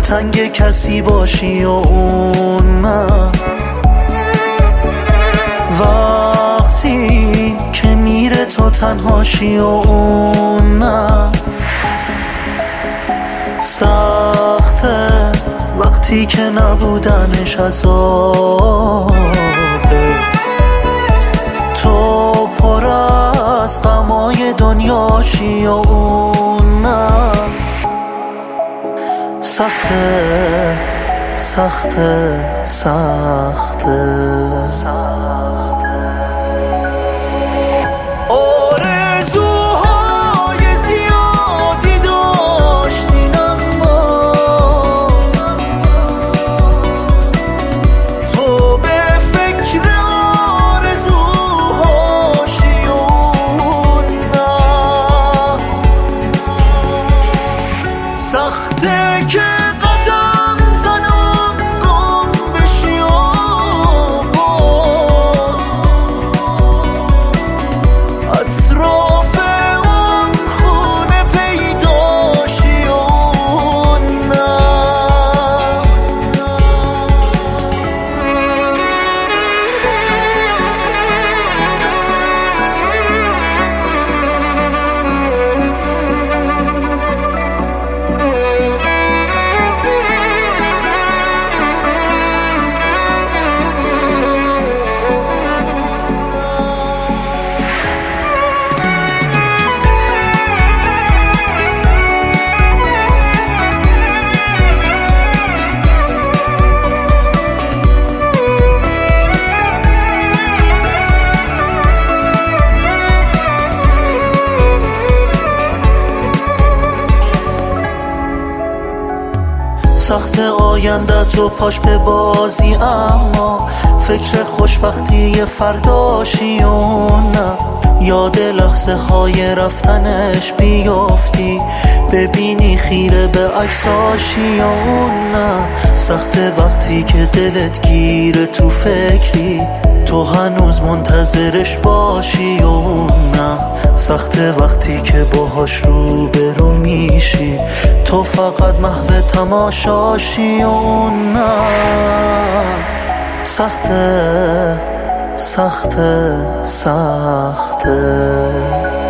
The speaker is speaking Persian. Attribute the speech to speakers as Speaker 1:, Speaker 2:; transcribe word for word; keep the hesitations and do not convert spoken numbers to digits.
Speaker 1: دلتنگ کسی باشی و اون نه، وقتی که میره تو تنهاشی و اون نه. سخته وقتی که نبودنش عذابه، تو پر از غمای دنیاشی و اون نه. سخته سخته سخته سخته
Speaker 2: سخته که قدم زنم گم بشی و باز اطراف اون خونه پیداشی و نه.
Speaker 1: سخت آینده تو پاش به بازی، اما فکر خوشبختی فرداشی و نه. یاد لحظه های رفتنش بیافتی، ببینی خیره به عکساشی و نه. سخت وقتی که دلت گیره تو فکری، تو هنوز منتظرش باشی و نه. سخت وقتی که باهاش رو به رو میشی، تو فقط محو تماشاشی و نه. سخته سخته سخته